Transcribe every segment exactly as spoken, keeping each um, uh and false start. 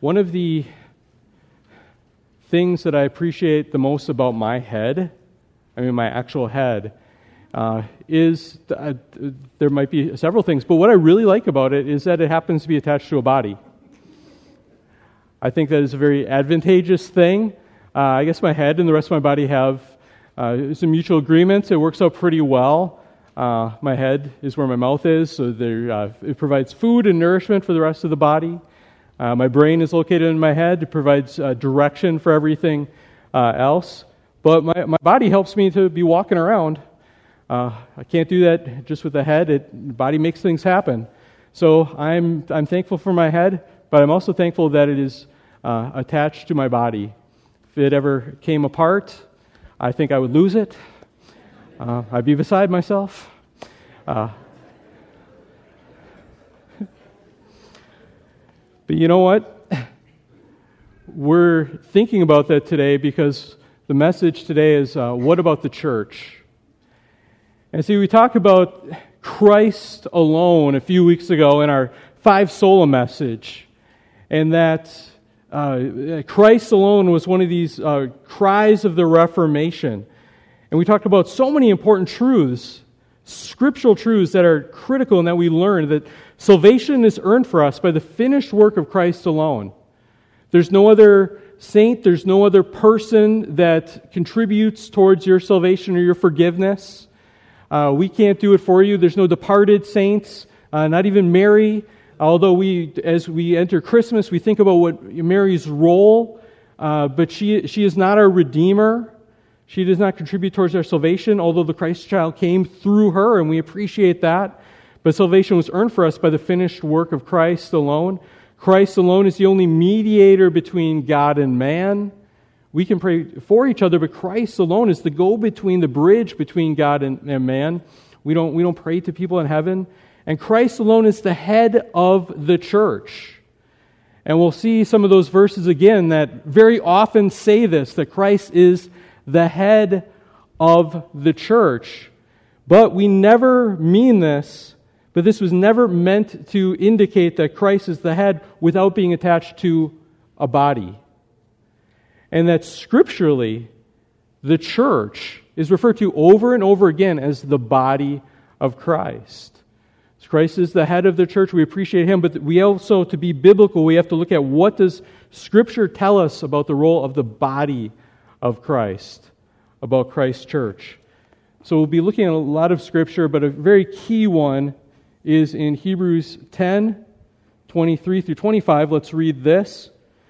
One of the things that I appreciate the most about my head, I mean my actual head, uh, is, uh, there might be several things, but what I really like about it is that it happens to be attached to a body. I think that is a very advantageous thing. Uh, I guess my head and the rest of my body have uh, some mutual agreements. It works out pretty well. Uh, my head is where my mouth is, so there, uh, it provides food and nourishment for the rest of the body. Uh, my brain is located in my head. It provides uh, direction for everything uh, else. But my, my body helps me to be walking around. Uh, I can't do that just with the head. It, the body makes things happen. So I'm I'm thankful for my head, but I'm also thankful that it is uh, attached to my body. If it ever came apart, I think I would lose it. Uh, I'd be beside myself. Uh, But you know what? We're thinking about that today because the message today is, uh, what about the church? And see, we talked about Christ alone a few weeks ago in our Five Sola message, and that uh, Christ alone was one of these uh, cries of the Reformation. And we talked about so many important truths, scriptural truths that are critical and that we learn that salvation is earned for us by the finished work of Christ alone. There's no other saint, there's no other person that contributes towards your salvation or your forgiveness. Uh, we can't do it for you. There's no departed saints, uh, not even Mary. Although we, as we enter Christmas, we think about what Mary's role, uh, but she she is not our Redeemer. She does not contribute towards our salvation, although the Christ child came through her, and we appreciate that. But salvation was earned for us by the finished work of Christ alone. Christ alone is the only mediator between God and man. We can pray for each other, but Christ alone is the go-between, the bridge between God and, and man. We don't, we don't pray to people in heaven. And Christ alone is the head of the church. And we'll see some of those verses again that very often say this, that Christ is the head of the church. But we never mean this, but this was never meant to indicate that Christ is the head without being attached to a body. And that scripturally, the church is referred to over and over again as the body of Christ. Christ is the head of the church. We appreciate Him, but we also, to be biblical, we have to look at what does Scripture tell us about the role of the body of Christ, about Christ's church. So we'll be looking at a lot of Scripture, but a very key one is in Hebrews ten, twenty-three through twenty-five. Let's read this.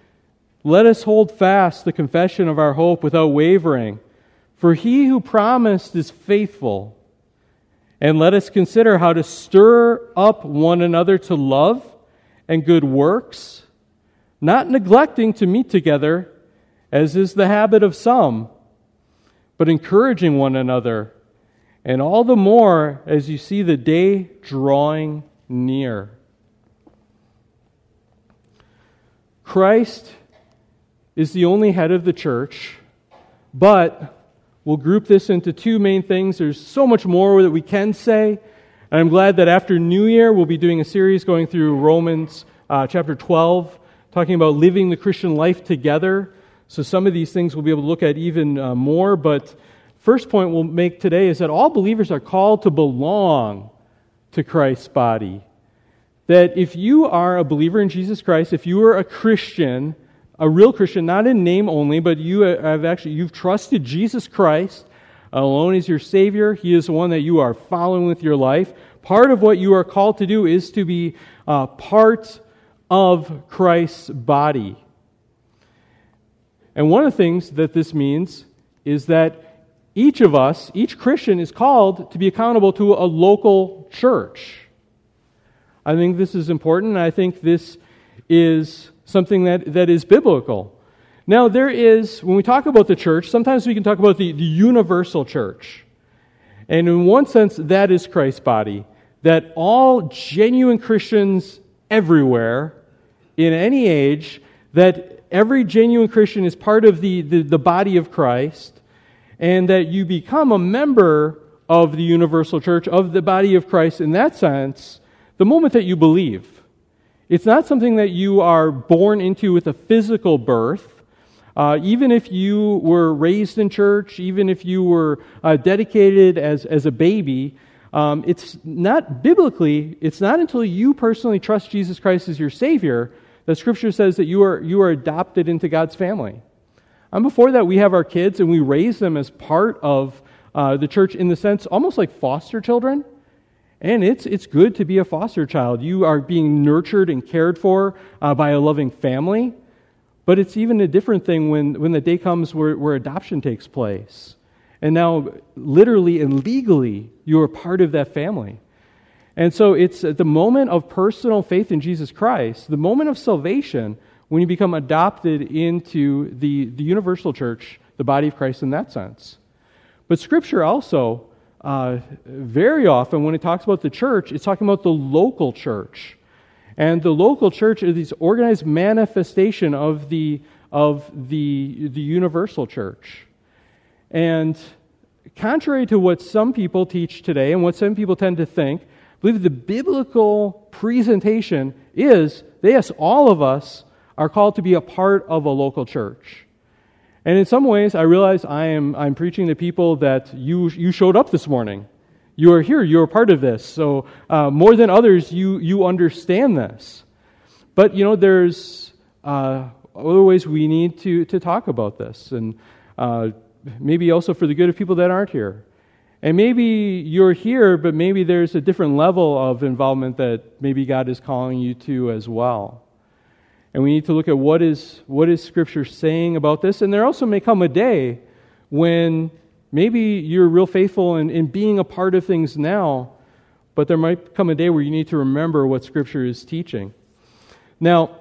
Let us hold fast the confession of our hope without wavering, for He who promised is faithful. And let us consider how to stir up one another to love and good works, not neglecting to meet together, as is the habit of some, but encouraging one another, and all the more as you see the day drawing near. Christ is the only head of the church, but we'll group this into two main things. There's so much more that we can say, and I'm glad that after New Year we'll be doing a series going through Romans uh, chapter twelve, talking about living the Christian life together. So some of these things we'll be able to look at even uh, more, but first point we'll make today is that all believers are called to belong to Christ's body. That if you are a believer in Jesus Christ, if you are a Christian, a real Christian, not in name only, but you have actually you've trusted Jesus Christ alone as your Savior. He is the one that you are following with your life. Part of what you are called to do is to be uh, part of Christ's body. And one of the things that this means is that each of us, each Christian, is called to be accountable to a local church. I think this is important, and I think this is something that, that is biblical. Now, there is, when we talk about the church, sometimes we can talk about the, the universal church. And in one sense, that is Christ's body. That all genuine Christians everywhere, in any age, that every genuine Christian is part of the, the, the body of Christ, and that you become a member of the universal church, of the body of Christ in that sense, the moment that you believe. It's not something that you are born into with a physical birth. Uh, even if you were raised in church, even if you were uh, dedicated as, as a baby, um, it's not biblically, it's not until you personally trust Jesus Christ as your Savior that Scripture says that you are you are adopted into God's family. And before that, we have our kids and we raise them as part of uh, the church in the sense, almost like foster children. And it's it's good to be a foster child. You are being nurtured and cared for uh, by a loving family. But it's even a different thing when, when the day comes where, where adoption takes place. And now, literally and legally, you are part of that family. And so it's at the moment of personal faith in Jesus Christ, the moment of salvation, when you become adopted into the, the universal church, the body of Christ in that sense. But Scripture also, uh, very often, when it talks about the church, it's talking about the local church. And the local church is this organized manifestation of the of the the universal church. And contrary to what some people teach today and what some people tend to think, I believe the biblical presentation is that yes, all of us are called to be a part of a local church. And in some ways, I realize I am I'm preaching to people that you you showed up this morning. You are here, you're a part of this. So uh, more than others, you you understand this. But, you know, there's uh, other ways we need to, to talk about this. And uh, maybe also for the good of people that aren't here. And maybe you're here, but maybe there's a different level of involvement that maybe God is calling you to as well. And we need to look at what is what is Scripture saying about this. And there also may come a day when maybe you're real faithful in, in being a part of things now, but there might come a day where you need to remember what Scripture is teaching. Now,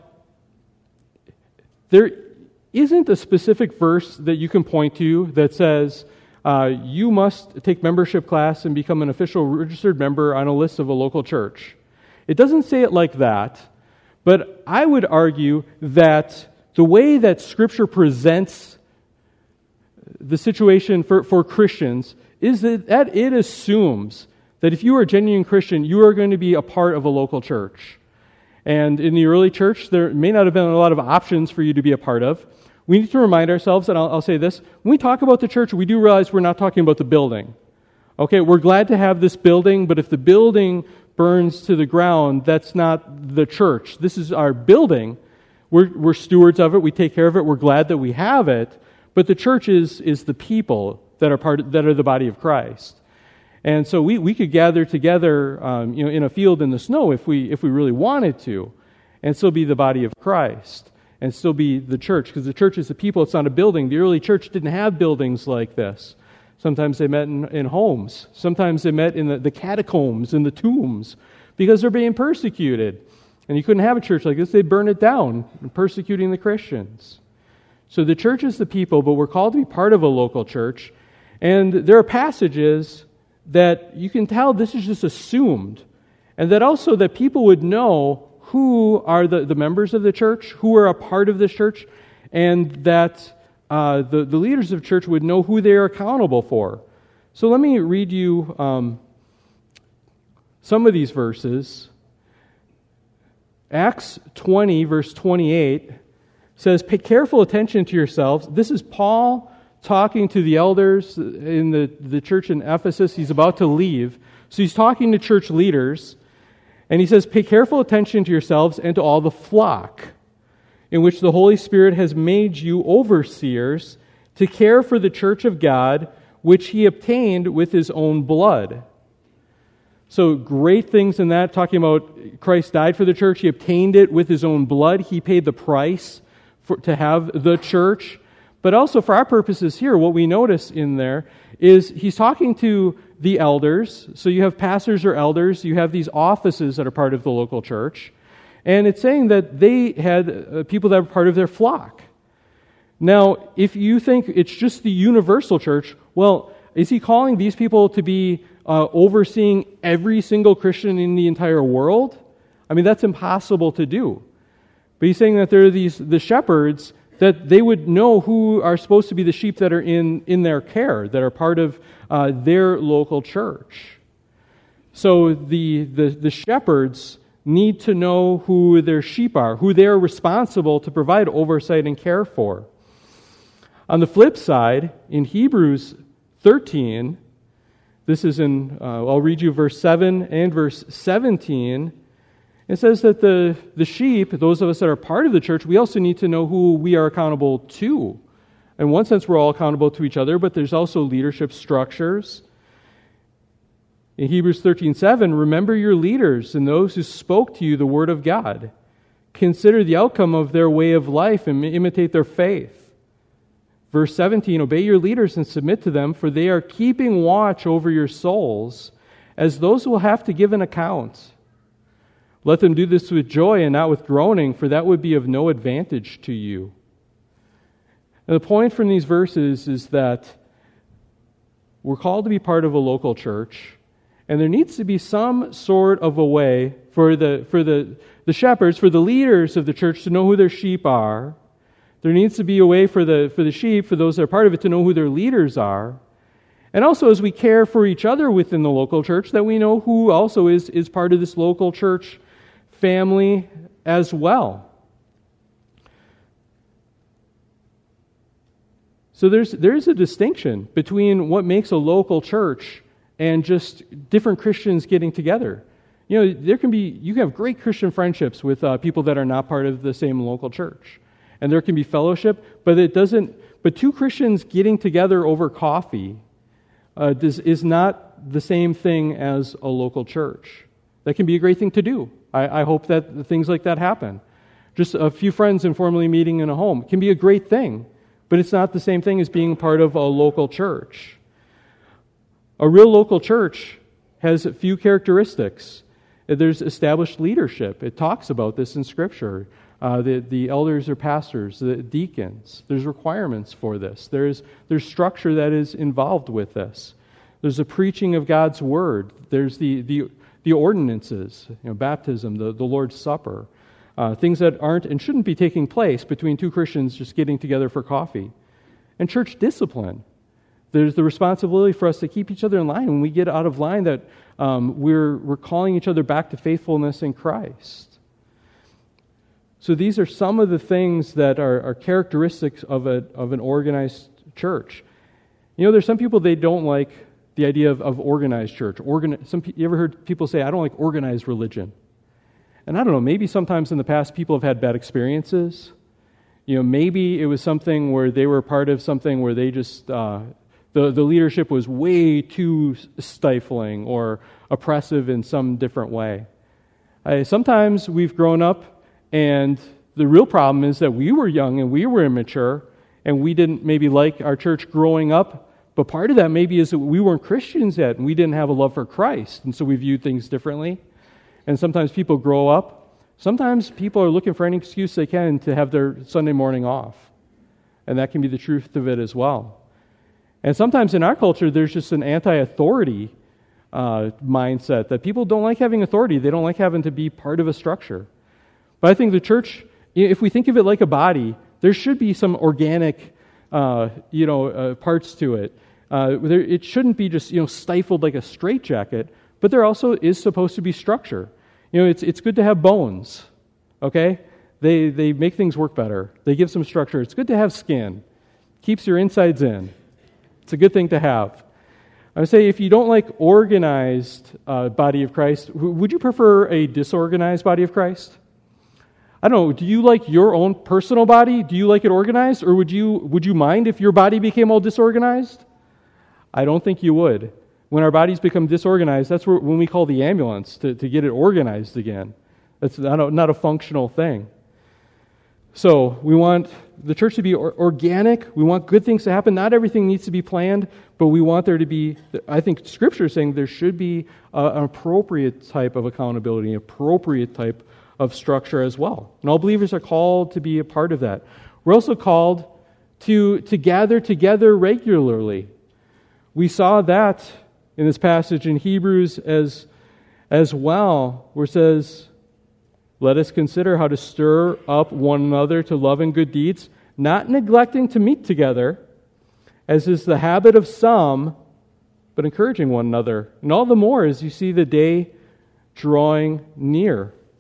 there isn't a specific verse that you can point to that says uh, you must take membership class and become an official registered member on a list of a local church. It doesn't say it like that, but I would argue that the way that Scripture presents the situation for, for Christians is that, that it assumes that if you are a genuine Christian, you are going to be a part of a local church. And in the early church, there may not have been a lot of options for you to be a part of. We need to remind ourselves, and I'll, I'll say this, when we talk about the church, we do realize we're not talking about the building. Okay, we're glad to have this building, but if the building burns to the ground, that's not the church. This is our building. We're, we're stewards of it. We take care of it. We're glad that we have it. But the church is, is the people that are part of, that are the body of Christ. And so we, we could gather together um, you know, in a field in the snow if we if we really wanted to, and still be the body of Christ, and still be the church, because the church is the people, it's not a building. The early church didn't have buildings like this. Sometimes they met in, in homes. Sometimes they met in the, the catacombs, in the tombs, because they're being persecuted. And you couldn't have a church like this. They'd burn it down, persecuting the Christians. So the church is the people, but we're called to be part of a local church. And there are passages that you can tell this is just assumed. And that also that people would know who are the, the members of the church, who are a part of this church, and that uh, the, the leaders of church would know who they are accountable for. So let me read you um, some of these verses. Acts twenty, verse twenty-eight, says, "Pay careful attention to yourselves." This is Paul talking to the elders in the, the church in Ephesus. He's about to leave. So he's talking to church leaders. And he says, "Pay careful attention to yourselves and to all the flock, in which the Holy Spirit has made you overseers, to care for the church of God, which he obtained with his own blood." So great things in that, talking about Christ died for the church. He obtained it with his own blood. He paid the price for, to have the church. But also for our purposes here, what we notice in there is he's talking to the elders. So you have pastors or elders. You have these offices that are part of the local church. And it's saying that they had uh, people that were part of their flock. Now, if you think it's just the universal church, well, is he calling these people to be uh, overseeing every single Christian in the entire world? I mean, that's impossible to do. But he's saying that there are these the shepherds, that they would know who are supposed to be the sheep that are in, in their care, that are part of uh, their local church. So the, the, the shepherds, need to know who their sheep are, who they are responsible to provide oversight and care for. On the flip side, in Hebrews thirteen, this is in, uh, I'll read you verse seven and verse seventeen. It says that the, the sheep, those of us that are part of the church, we also need to know who we are accountable to. In one sense, we're all accountable to each other, but there's also leadership structures. In Hebrews thirteen seven, remember your leaders and those who spoke to you the word of God. Consider the outcome of their way of life and imitate their faith. Verse seventeen, obey your leaders and submit to them, for they are keeping watch over your souls, as those who will have to give an account. Let them do this with joy and not with groaning, for that would be of no advantage to you. And the point from these verses is that we're called to be part of a local church, and there needs to be some sort of a way for the for the, the shepherds, for the leaders of the church to know who their sheep are. There needs to be a way for the for the sheep, for those that are part of it, to know who their leaders are. And also, as we care for each other within the local church, that we know who also is, is part of this local church family as well. So there's there's a distinction between what makes a local church and just different Christians getting together. You know, there can be you can have great Christian friendships with uh, people that are not part of the same local church. And there can be fellowship, but it doesn't. But two Christians getting together over coffee uh, does, is not the same thing as a local church. That can be a great thing to do. I, I hope that things like that happen. Just a few friends informally meeting in a home can be a great thing, but it's not the same thing as being part of a local church. A real local church has a few characteristics. There's established leadership. It talks about this in Scripture. Uh, the, the elders or pastors, the deacons. There's requirements for this. There's, there's structure that is involved with this. There's a preaching of God's Word. There's the, the, the ordinances, you know, baptism, the, the Lord's Supper, uh, things that aren't and shouldn't be taking place between two Christians just getting together for coffee. And church discipline. There's the responsibility for us to keep each other in line. When we get out of line, that um, we're, we're calling each other back to faithfulness in Christ. So these are some of the things that are, are characteristics of a of an organized church. You know, there's some people, they don't like the idea of, of organized church. Organ, some you ever heard people say, I don't like organized religion. And I don't know, maybe sometimes in the past people have had bad experiences. You know, maybe it was something where they were part of something where they just, uh, the, the leadership was way too stifling or oppressive in some different way. Uh, sometimes we've grown up, and the real problem is that we were young and we were immature and we didn't maybe like our church growing up. But part of that maybe is that we weren't Christians yet and we didn't have a love for Christ. And so we viewed things differently. And sometimes people grow up. Sometimes people are looking for any excuse they can to have their Sunday morning off. And that can be the truth of it as well. And sometimes in our culture, there's just an anti-authority uh, mindset that people don't like having authority. They don't like having to be part of a structure. But I think the church, if we think of it like a body, there should be some organic, uh, you know, uh, parts to it. Uh, there, it shouldn't be just, you know, stifled like a straitjacket, but there also is supposed to be structure. You know, it's it's good to have bones, okay? They they make things work better. They give some structure. It's good to have skin. Keeps your insides in. It's a good thing to have. I would say if you don't like organized uh, body of Christ, would you prefer a disorganized body of Christ? I don't know, do you like your own personal body? Do you like it organized? Or would you would you mind if your body became all disorganized? I don't think you would. When our bodies become disorganized, that's where, when we call the ambulance to, to get it organized again. That's not a, not a functional thing. So we want the church to be or, organic. We want good things to happen. Not everything needs to be planned, but we want there to be, I think Scripture is saying there should be a, an appropriate type of accountability, an appropriate type of structure as well. And all believers are called to be a part of that. We're also called to, to gather together regularly. We saw that in this passage in Hebrews as, as well, where it says, let us consider how to stir up one another to love and good deeds, not neglecting to meet together, as is the habit of some, but encouraging one another. And all the more as you see the day drawing near.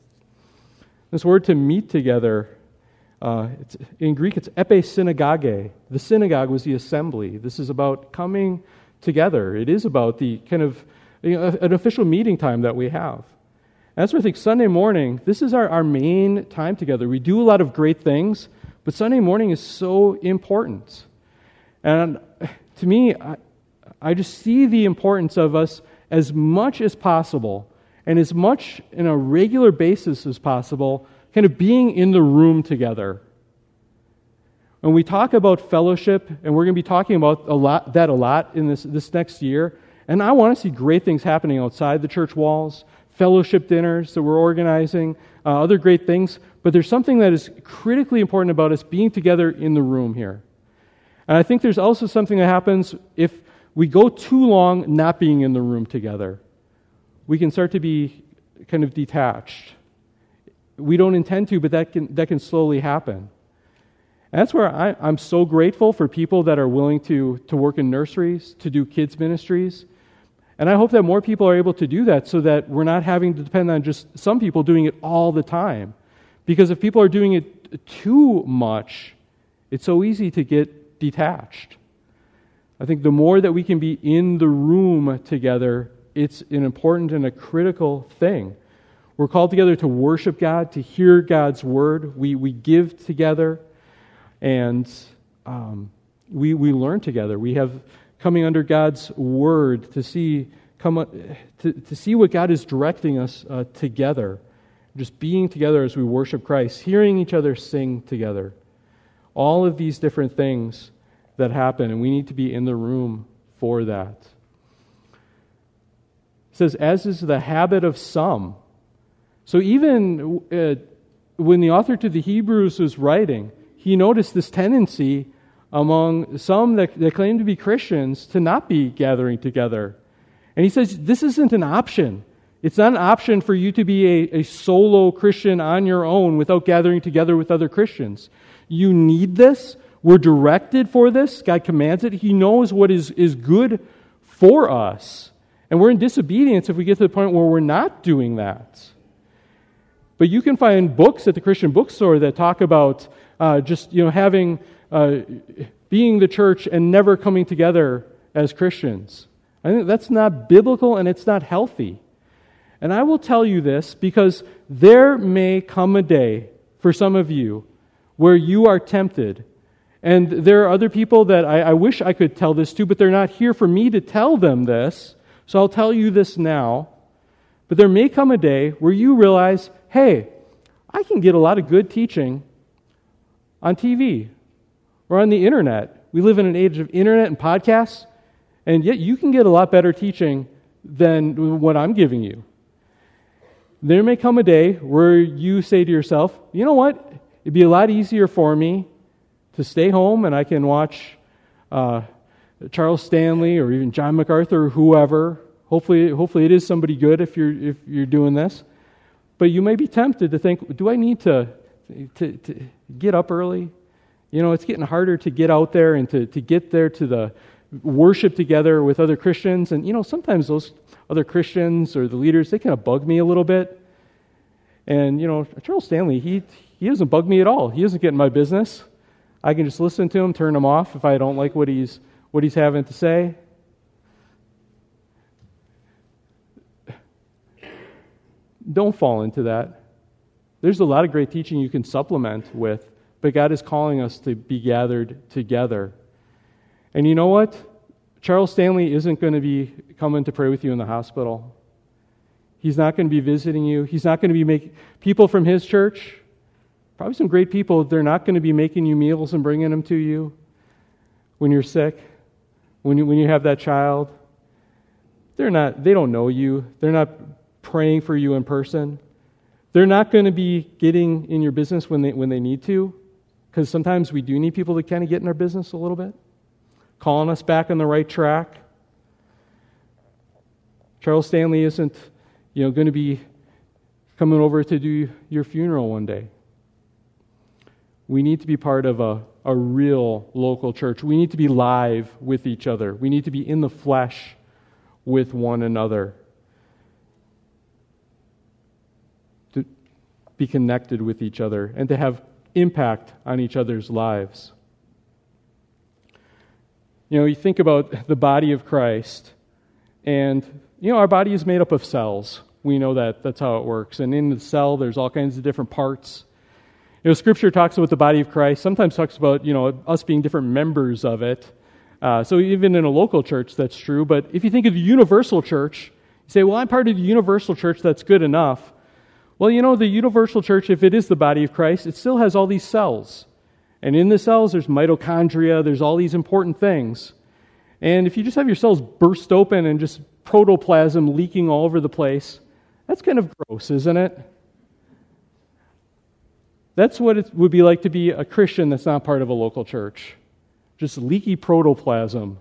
This word to meet together, uh, it's, in Greek it's episynagoge. The synagogue was the assembly. This is about coming together. It is about the kind of you know, an official meeting time that we have. And that's why I think Sunday morning, this is our, our main time together. We do a lot of great things, but Sunday morning is so important. And to me, I, I just see the importance of us as much as possible and as much in a regular basis as possible, kind of being in the room together. When we talk about fellowship, and we're going to be talking about a lot that a lot in this, this next year, and I want to see great things happening outside the church walls, fellowship dinners that we're organizing, uh, other great things, but there's something that is critically important about us being together in the room here. And I think there's also something that happens if we go too long not being in the room together. We can start to be kind of detached. We don't intend to, but that can that can slowly happen. And that's where I, I'm so grateful for people that are willing to, to work in nurseries, to do kids ministries. And I hope that more people are able to do that so that we're not having to depend on just some people doing it all the time. Because if people are doing it too much, it's so easy to get detached. I think the more that we can be in the room together, it's an important and a critical thing. We're called together to worship God, to hear God's word. We we give together, and um, we we learn together. We have coming under God's word to see come to, to see what God is directing us uh, together. Just being together as we worship Christ, hearing each other sing together. All of these different things that happen, and we need to be in the room for that. It says, as is the habit of some. So even uh, when the author to the Hebrews was writing, he noticed this tendency among some that, that claim to be Christians to not be gathering together. And he says, this isn't an option. It's not an option for you to be a, a solo Christian on your own without gathering together with other Christians. You need this. We're directed for this. God commands it. He knows what is, is good for us. And we're in disobedience if we get to the point where we're not doing that. But you can find books at the Christian bookstore that talk about uh, just you know having uh, being the church and never coming together as Christians. I think that's not biblical and it's not healthy. And I will tell you this because there may come a day for some of you where you are tempted. And there are other people that I, I wish I could tell this to, but they're not here for me to tell them this. So I'll tell you this now. But there may come a day where you realize, hey, I can get a lot of good teaching on T V or on the internet. We live in an age of internet and podcasts, and yet you can get a lot better teaching than what I'm giving you. There may come a day where you say to yourself, you know what? It'd be a lot easier for me to stay home and I can watch uh, Charles Stanley or even John MacArthur or whoever. Hopefully, hopefully it is somebody good if you're if you're doing this. But you may be tempted to think, do I need to to, to get up early? You know, it's getting harder to get out there and to, to get there to the worship together with other Christians. And, you know, sometimes those other Christians or the leaders, they kind of bug me a little bit. And, you know, Charles Stanley, he he doesn't bug me at all. He doesn't get in my business. I can just listen to him, turn him off if I don't like what he's what he's having to say. Don't fall into that. There's a lot of great teaching you can supplement with, but God is calling us to be gathered together. And you know what? Charles Stanley isn't going to be coming to pray with you in the hospital. He's not going to be visiting you. He's not going to be making people from his church, probably some great people, they're not going to be making you meals and bringing them to you when you're sick, when you when you have that child. They're not, they don't know you. They're not praying for you in person. They're not going to be getting in your business when they when they need to, because sometimes we do need people to kind of get in our business a little bit, calling us back on the right track. Charles Stanley isn't, you know, going to be coming over to do your funeral one day. We need to be part of a, a real local church. We need to be live with each other. We need to be in the flesh with one another. To be connected with each other and to have impact on each other's lives. You know, you think about the body of Christ, and, you know, our body is made up of cells. We know that. That's how it works. And in the cell, there's all kinds of different parts. You know, Scripture talks about the body of Christ, sometimes talks about, you know, us being different members of it. Uh, so even in a local church, that's true. But if you think of the universal church, you say, well, I'm part of the universal church, that's good enough. Well, you know, the universal church, if it is the body of Christ, it still has all these cells. And in the cells, there's mitochondria, there's all these important things. And if you just have your cells burst open and just protoplasm leaking all over the place, that's kind of gross, isn't it? That's what it would be like to be a Christian that's not part of a local church. Just leaky protoplasm.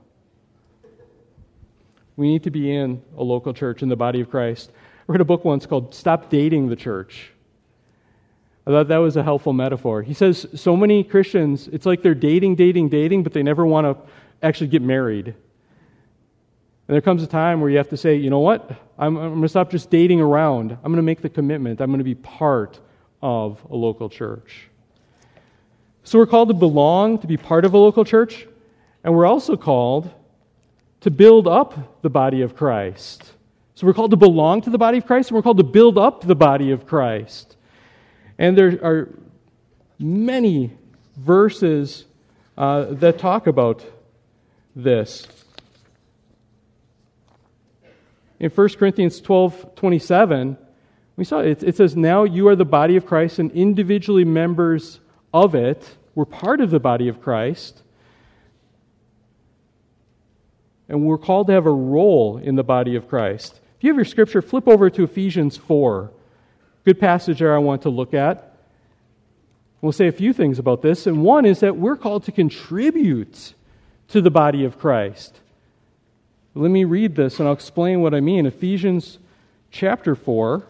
We need to be in a local church in the body of Christ. I read a book once called Stop Dating the Church. I thought that was a helpful metaphor. He says so many Christians, it's like they're dating, dating, dating, but they never want to actually get married. And there comes a time where you have to say, you know what? I'm, I'm going to stop just dating around. I'm going to make the commitment. I'm going to be part of a local church. So we're called to belong, to be part of a local church, and we're also called to build up the body of Christ. So we're called to belong to the body of Christ, and we're called to build up the body of Christ. And there are many verses uh, that talk about this. In First Corinthians twelve twenty-seven, we saw it, it says, now you are the body of Christ and individually members of it. We're part of the body of Christ. And we're called to have a role in the body of Christ. If you have your scripture, flip over to Ephesians four. Good passage there I want to look at. We'll say a few things about this. And one is that we're called to contribute to the body of Christ. Let me read this and I'll explain what I mean. Ephesians chapter four.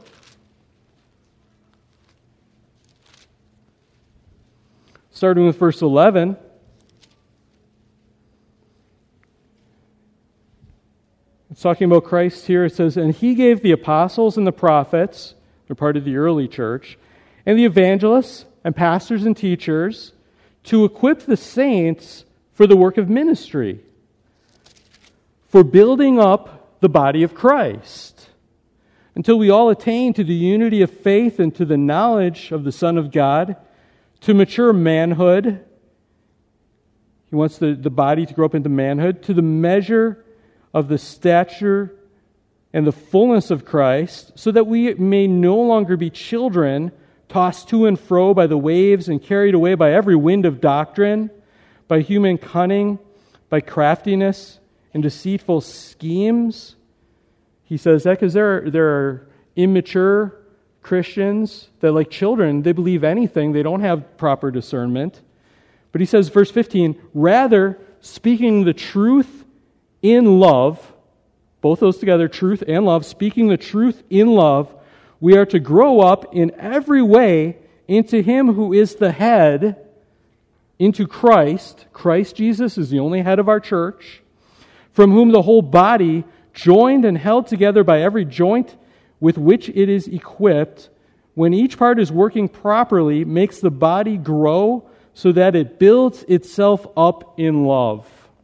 Starting with verse eleven. It's talking about Christ here. It says, and he gave the apostles and the prophets, they're part of the early church, and the evangelists and pastors and teachers to equip the saints for the work of ministry, for building up the body of Christ, until we all attain to the unity of faith and to the knowledge of the Son of God, to mature manhood. He wants the, the body to grow up into manhood, to the measure of the stature and the fullness of Christ, so that we may no longer be children, tossed to and fro by the waves and carried away by every wind of doctrine, by human cunning, by craftiness and deceitful schemes. He says that because there are, there are immature Christians that, like children, they believe anything. They don't have proper discernment. But he says, verse fifteen, rather, speaking the truth in love, both those together, truth and love, speaking the truth in love, we are to grow up in every way into Him who is the head, into Christ. Christ Jesus is the only head of our church, from whom the whole body, joined and held together by every joint with which it is equipped, when each part is working properly, makes the body grow so that it builds itself up in love.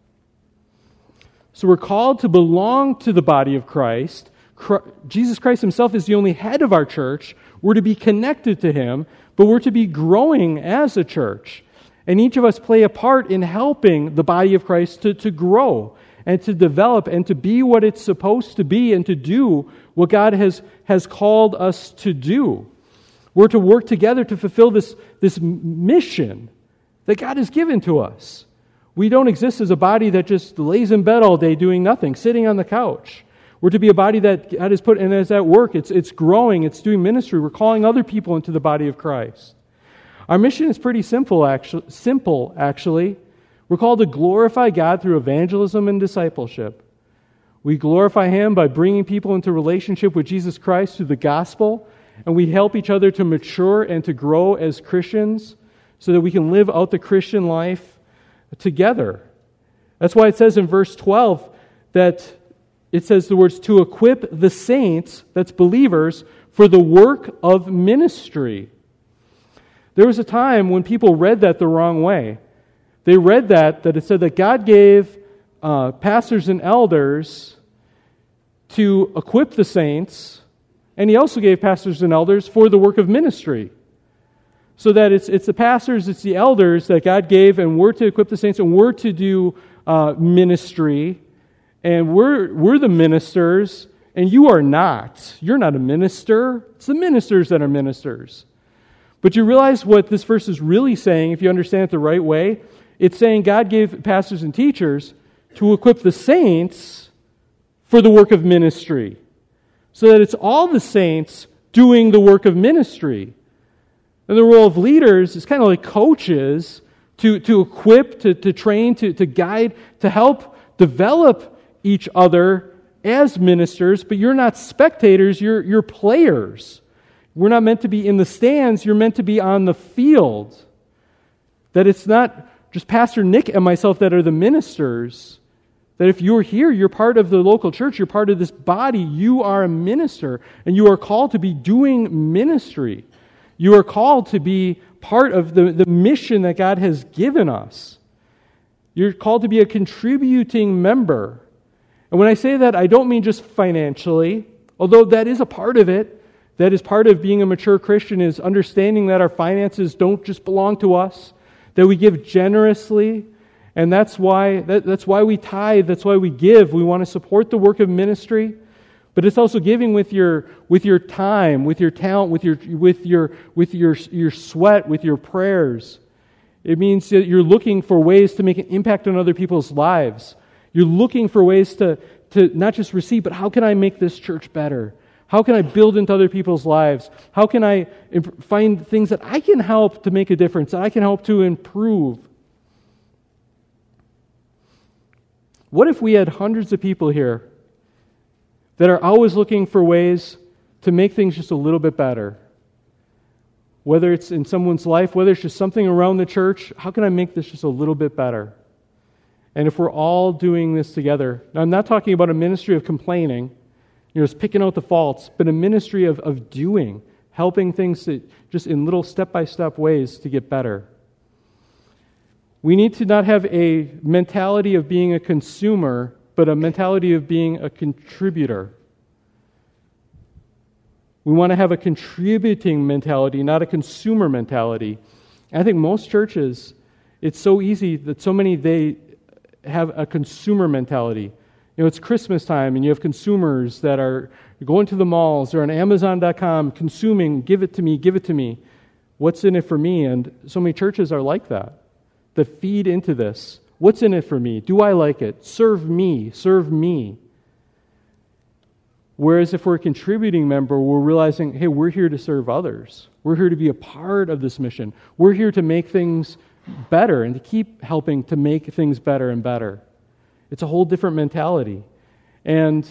So we're called to belong to the body of Christ. Jesus Christ Himself is the only head of our church. We're to be connected to Him, but we're to be growing as a church. And each of us play a part in helping the body of Christ to, to grow and to develop and to be what it's supposed to be and to do what God has, has called us to do. We're to work together to fulfill this, this mission that God has given to us. We don't exist as a body that just lays in bed all day doing nothing, sitting on the couch. We're to be a body that God has put in as at work. It's, it's growing. It's doing ministry. We're calling other people into the body of Christ. Our mission is pretty simple, actually. Simple, actually. We're called to glorify God through evangelism and discipleship. We glorify Him by bringing people into relationship with Jesus Christ through the gospel, and we help each other to mature and to grow as Christians so that we can live out the Christian life together. That's why it says in verse twelve that it says the words, to equip the saints, that's believers, for the work of ministry. There was a time when people read that the wrong way. They read that, that it said that God gave uh, pastors and elders to equip the saints, and He also gave pastors and elders for the work of ministry. So that it's it's the pastors, it's the elders that God gave, and we're to equip the saints, and we're to do uh, ministry, and we're we're the ministers, and you are not. You're not a minister. It's the ministers that are ministers. But you realize what this verse is really saying, if you understand it the right way? It's saying God gave pastors and teachers to equip the saints for the work of ministry. So that it's all the saints doing the work of ministry. And the role of leaders is kind of like coaches to, to equip, to, to train, to, to guide, to help develop each other as ministers, but you're not spectators, you're, you're players. We're not meant to be in the stands, you're meant to be on the field. That it's not just Pastor Nick and myself that are the ministers. That if you're here, you're part of the local church, you're part of this body, you are a minister, and you are called to be doing ministry. You are called to be part of the, the mission that God has given us. You're called to be a contributing member. And when I say that, I don't mean just financially, although that is a part of it. That is part of being a mature Christian, is understanding that our finances don't just belong to us, that we give generously, and that's why that, that's why we tithe, that's why we give. We want to support the work of ministry. But it's also giving with your with your time, with your talent, with your with your with your your sweat, with your prayers. It means that you're looking for ways to make an impact on other people's lives. You're looking for ways to to not just receive, but how can I make this church better? How can I build into other people's lives? How can I imp- find things that I can help to make a difference, that I can help to improve? What if we had hundreds of people here that are always looking for ways to make things just a little bit better? Whether it's in someone's life, whether it's just something around the church, how can I make this just a little bit better? And if we're all doing this together, now I'm not talking about a ministry of complaining, you know, just picking out the faults, but a ministry of, of doing, helping things to, just in little step-by-step ways to get better. We need to not have a mentality of being a consumer, but a mentality of being a contributor. We want to have a contributing mentality, not a consumer mentality. And I think most churches, it's so easy that so many, they have a consumer mentality. You know, it's Christmas time, and you have consumers that are going to the malls or on Amazon dot com, consuming, give it to me, give it to me. What's in it for me? And so many churches are like that, that feed into this. What's in it for me? Do I like it? Serve me, serve me. Whereas if we're a contributing member, we're realizing, hey, we're here to serve others. We're here to be a part of this mission. We're here to make things better and to keep helping to make things better and better. It's a whole different mentality. And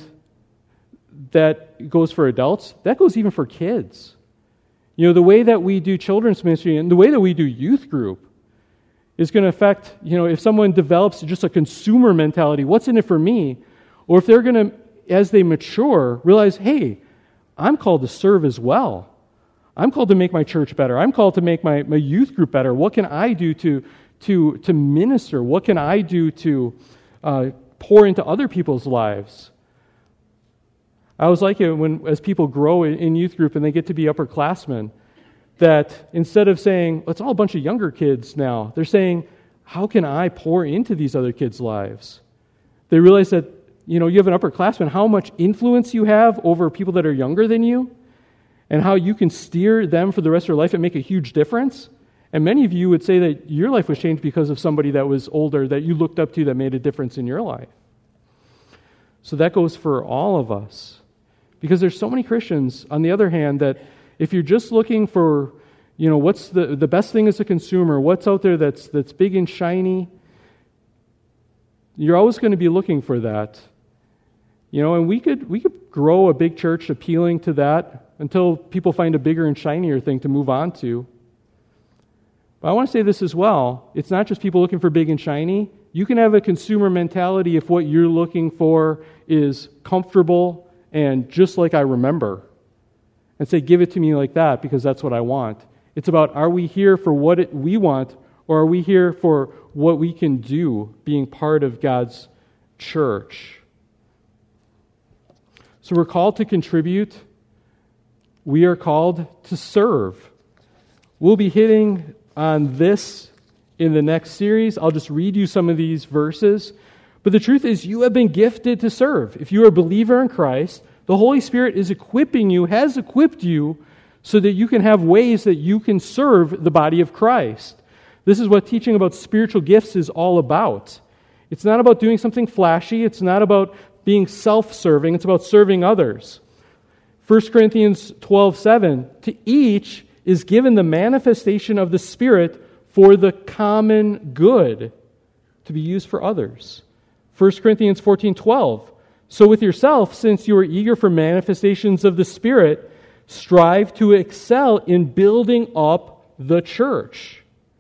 that goes for adults. That goes even for kids. You know, the way that we do children's ministry and the way that we do youth group is going to affect, you know, if someone develops just a consumer mentality, what's in it for me? Or if they're going to, as they mature, realize, hey, I'm called to serve as well. I'm called to make my church better. I'm called to make my, my youth group better. What can I do to, to, to minister? What can I do to uh, pour into other people's lives? I always like it when, as people grow in, in youth group and they get to be upperclassmen, that instead of saying, well, it's all a bunch of younger kids now, they're saying, how can I pour into these other kids' lives? They realize that, you know, you have an upperclassman, how much influence you have over people that are younger than you, and how you can steer them for the rest of their life and make a huge difference. And many of you would say that your life was changed because of somebody that was older that you looked up to that made a difference in your life. So that goes for all of us. Because there's so many Christians, on the other hand, that if you're just looking for, you know, what's the, the best thing as a consumer, what's out there that's that's big and shiny, you're always going to be looking for that. You know, and we could we could grow a big church appealing to that until people find a bigger and shinier thing to move on to. But I want to say this as well. It's not just people looking for big and shiny. You can have a consumer mentality if what you're looking for is comfortable and just like I remember. And say, give it to me like that because that's what I want. It's about, are we here for what it, we want, or are we here for what we can do being part of God's church? So we're called to contribute. We are called to serve. We'll be hitting on this in the next series. I'll just read you some of these verses. But the truth is, you have been gifted to serve. If you are a believer in Christ, the Holy Spirit is equipping you, has equipped you, so that you can have ways that you can serve the body of Christ. This is what teaching about spiritual gifts is all about. It's not about doing something flashy. It's not about being self-serving. It's about serving others. First Corinthians twelve seven, to each is given the manifestation of the Spirit for the common good, to be used for others. First Corinthians fourteen twelve, so with yourself, since you are eager for manifestations of the Spirit, strive to excel in building up the church.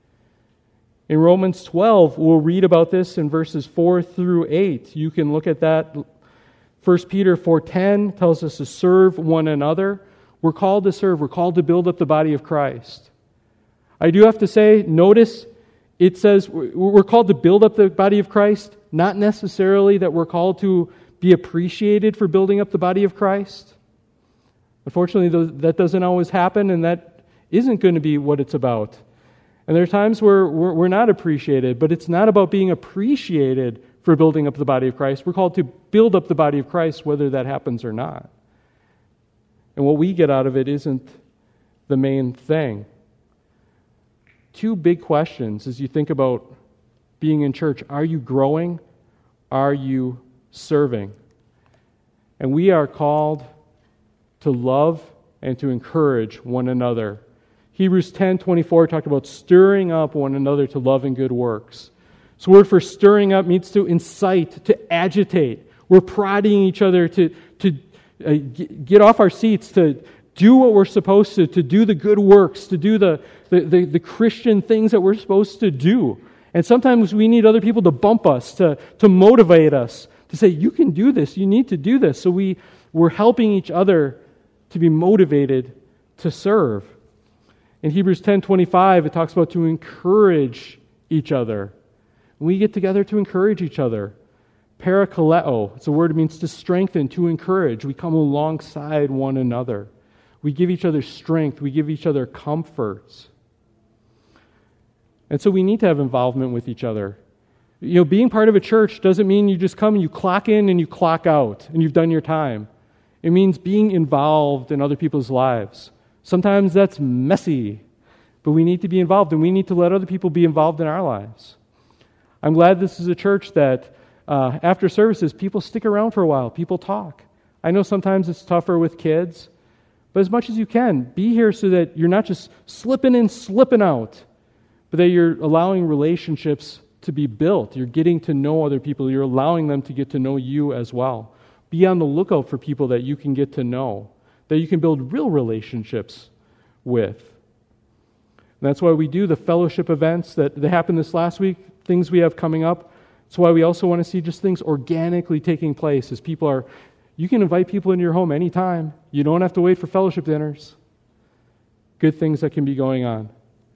In Romans twelve, we'll read about this in verses four through eight. You can look at that. First Peter four ten tells us to serve one another. We're called to serve. We're called to build up the body of Christ. I do have to say, notice it says we're called to build up the body of Christ, not necessarily that we're called to be appreciated for building up the body of Christ. Unfortunately, that doesn't always happen, and that isn't going to be what it's about. And there are times where we're not appreciated, but it's not about being appreciated for building up the body of Christ. We're called to build up the body of Christ whether that happens or not. And what we get out of it isn't the main thing. Two big questions as you think about being in church. Are you growing? Are you serving? And we are called to love and to encourage one another. Hebrews ten twenty-four talked about stirring up one another to love and good works. So the word for stirring up means to incite, to agitate. We're prodding each other to, to uh, get off our seats, to do what we're supposed to, to do the good works, to do the, the, the, the Christian things that we're supposed to do. And sometimes we need other people to bump us, to, to motivate us, to say, you can do this, you need to do this. So we, we're helping each other to be motivated to serve. In Hebrews ten twenty-five, it talks about to encourage each other. We get together to encourage each other. Parakaleo, it's a word that means to strengthen, to encourage. We come alongside one another. We give each other strength. We give each other comfort. And so we need to have involvement with each other. You know, being part of a church doesn't mean you just come and you clock in and you clock out and you've done your time. It means being involved in other people's lives. Sometimes that's messy, but we need to be involved, and we need to let other people be involved in our lives. I'm glad this is a church that uh, after services, people stick around for a while. People talk. I know sometimes it's tougher with kids, but as much as you can, be here so that you're not just slipping in, slipping out, but that you're allowing relationships to be built. You're getting to know other people. You're allowing them to get to know you as well. Be on the lookout for people that you can get to know, that you can build real relationships with. And that's why we do the fellowship events that, that happened this last week, things we have coming up. That's why we also want to see just things organically taking place as people are, you can invite people into your home anytime. You don't have to wait for fellowship dinners. Good things that can be going on.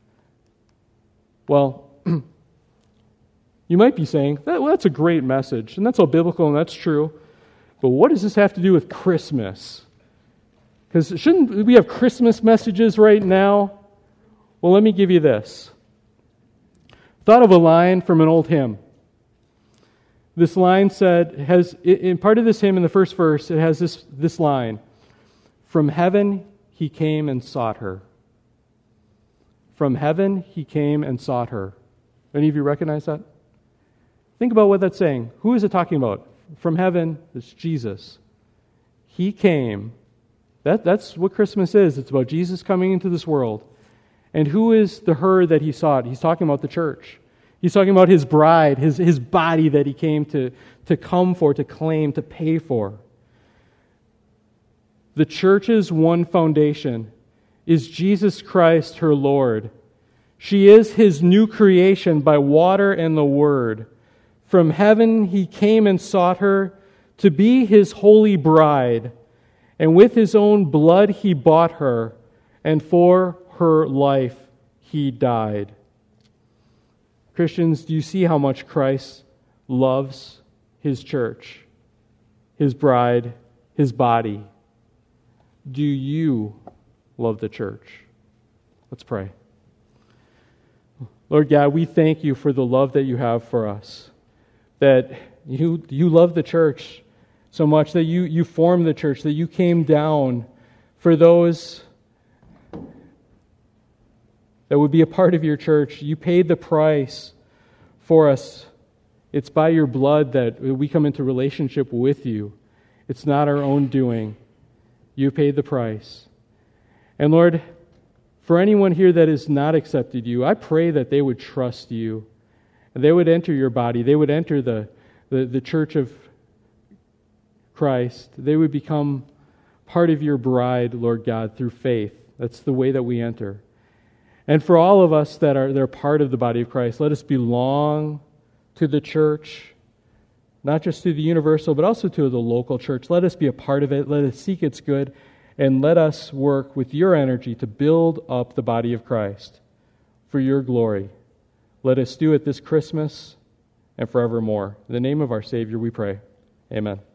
Well, you might be saying, that, well, that's a great message, and that's all biblical, and that's true. But what does this have to do with Christmas? Because shouldn't we have Christmas messages right now? Well, let me give you this. Thought of a line from an old hymn. This line said, has in part of this hymn in the first verse, it has this, this line, from heaven he came and sought her. From heaven he came and sought her. Any of you recognize that? Think about what that's saying. Who is it talking about? From heaven, it's Jesus. He came. That, that's what Christmas is. It's about Jesus coming into this world. And who is the her that he sought? He's talking about the church. He's talking about his bride, his, his body that he came to, to come for, to claim, to pay for. The church's one foundation is Jesus Christ, her Lord. She is his new creation by water and the word. From heaven he came and sought her to be his holy bride, and with his own blood he bought her, and for her life, he died. Christians, do you see how much Christ loves his church, his bride, his body? Do you love the church? Let's pray. Lord God, we thank you for the love that you have for us, that you you love the church so much, that you, you formed the church, that you came down for those that would be a part of your church. You paid the price for us. It's by your blood that we come into relationship with you. It's not our own doing. You paid the price. And Lord, for anyone here that has not accepted you, I pray that they would trust you. And they would enter your body. They would enter the, the, the church of Christ. They would become part of your bride, Lord God, through faith. That's the way that we enter. And for all of us that are, that are part of the body of Christ, let us belong to the church, not just to the universal, but also to the local church. Let us be a part of it. Let us seek its good. And let us work with your energy to build up the body of Christ for your glory. Let us do it this Christmas and forevermore. In the name of our Savior we pray. Amen.